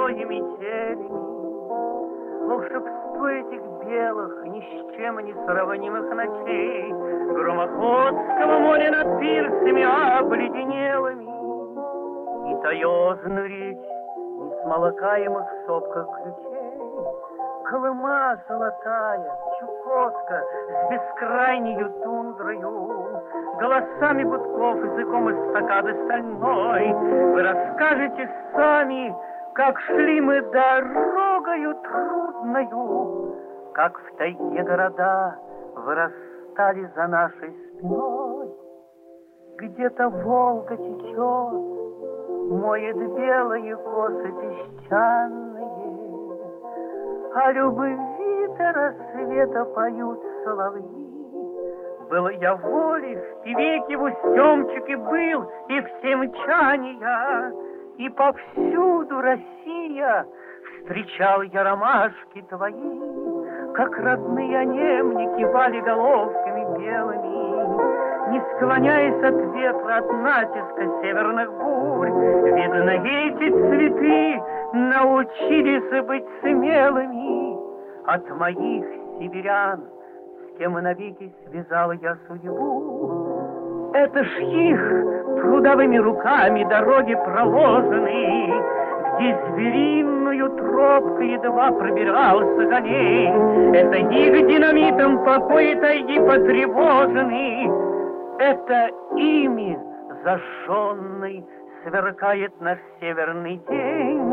грозой и метелями. Волшебство этих белых, ни с чем не сравнимых ночей, громоходского моря над пирсами обледенелыми, и таежную речь несмолкаемых сопках ключей, Колыма золотая, Чукотка с бескрайнею тундрою, голосами гудков, языком эстакады стальной. Вы расскажете сами, как шли мы дорогою трудною, как в тайге города вырастали за нашей спиной. Где-то Волга течет, моет белые косы песчаные, о любви-то рассвета поют соловьи. Был я в Оле, в Певеке, в Устемчике был, и в Семчане, и повсюду Россия. Встречал я ромашки твои, как родные они мне кивали головками белыми, не склоняясь от ветра, от натиска северных бурь. Видно, эти цветы научились быть смелыми от моих северян, с кем навеки связал я судьбу. Это ж их трудовыми руками дороги проложены, где звериную тропку едва пробирался коней. Это их динамитом покой тайги потревоженный, это ими зажженный сверкает наш северный день.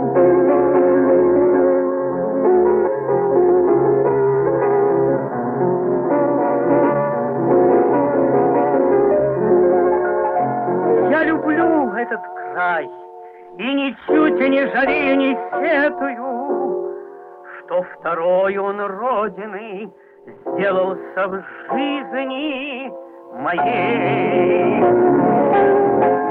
Я люблю этот край и ничуть не жалею, не сетую, что второй он родины сделался в жизни моей.